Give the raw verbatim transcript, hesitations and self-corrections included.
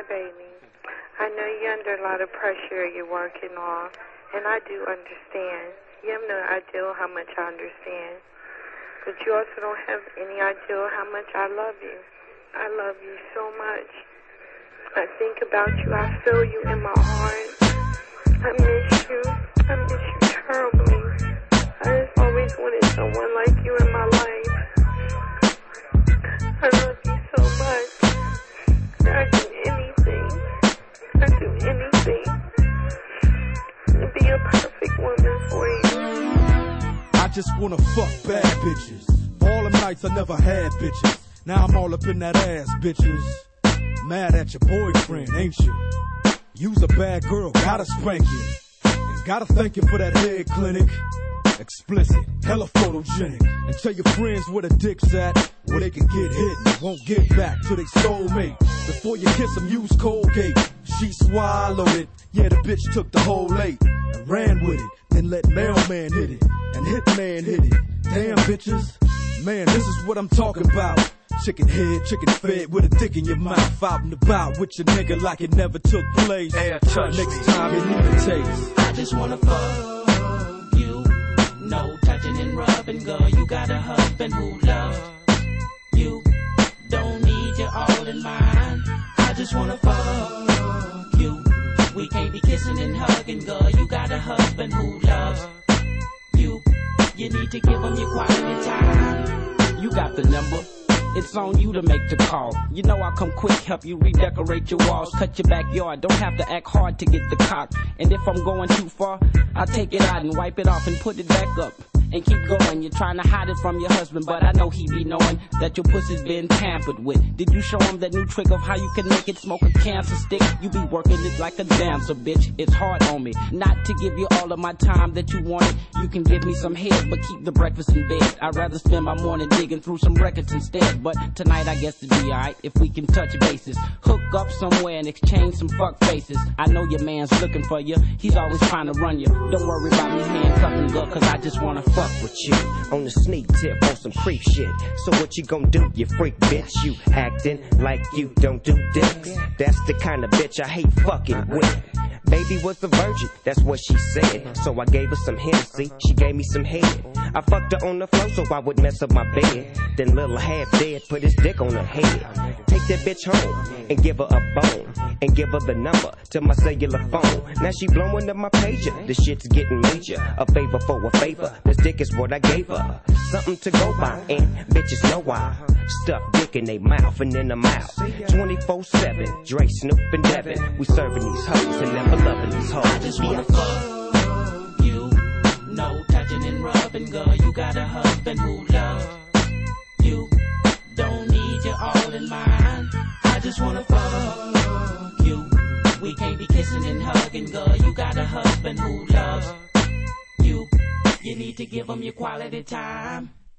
baby. I know you're under a lot of pressure you're working off, and I do understand. You have no idea how much I understand. But you also don't have any idea how much I love you. I love you so much. I think about you. I feel you in my heart. I miss you. I miss you terribly. I just always wanted someone like you in my life. I love you so much. I'd do anything. I'd do anything to be a perfect woman for you. I just wanna fuck bad bitches. All them nights I never had bitches. Now I'm all up in that ass, bitches. Mad at your boyfriend, ain't you? You's a bad girl, gotta spank you. And gotta thank you for that head clinic. Explicit, hella photogenic. And tell your friends where the dick's at, where they can get hit and won't get back to their soulmate. Before you kiss them, use Colgate. She swallowed it. Yeah, the bitch took the whole eight and ran with it. Then let mailman hit it and hitman hit it. Damn bitches, man, this is what I'm talking about. Chicken head, chicken fed with a dick in your mouth. Out and about with your nigga like it never took place. Hey, touch Next me. time you need a taste. I just wanna fuck you. No touching and rubbing, girl. You got a husband who loves you. Don't need you all in mine. I just wanna fuck you. We can't be kissing and hugging, girl. You got a husband who loves you. You need to give him your quality time. You got the number. It's on you to make the call. You know I'll come quick, help you redecorate your walls, cut your backyard. Don't have to act hard to get the cock. And if I'm going too far, I'll take it out and wipe it off and put it back up. And keep going, you're trying to hide it from your husband, but I know he be knowing that your pussy's been tampered with. Did you show him that new trick of how you can make it smoke a cancer stick? You be working it like a dancer, bitch. It's hard on me not to give you all of my time that you wanted. You can give me some head, but keep the breakfast in bed. I'd rather spend my morning digging through some records instead. But tonight I guess it'd be alright if we can touch bases. Hook up somewhere and exchange some fuck faces. I know your man's looking for you. He's always trying to run you. Don't worry about me handcuffing, girl, cause I just wanna fuck with you on the sneak tip on some creep shit. So what you gon' do, you freak bitch? You acting like you don't do dicks. That's the kind of bitch I hate fucking with. Baby was a virgin, that's what she said. So I gave her some Hennessy, she gave me some head. I fucked her on the floor so I would mess up my bed. Then little half dead put his dick on her head. Take that bitch home and give her a bone. And give her the number to my cellular phone. Now she blowing up my pager, this shit's getting major. A favor for a favor, this dick is what I gave her. Something to go by, and bitches know why. Stuff dick in they mouth and in the mouth. twenty-four seven, Dre, Snoop, and Devin. We serving these hoes and never loving these hoes. I just wanna fuck you. No touching and rubbing, girl. You got a husband who loves you. Don't need you all in mine. I just wanna fuck you. We can't be kissing and hugging, girl. You got a husband who loves you. You need to give him your quality time.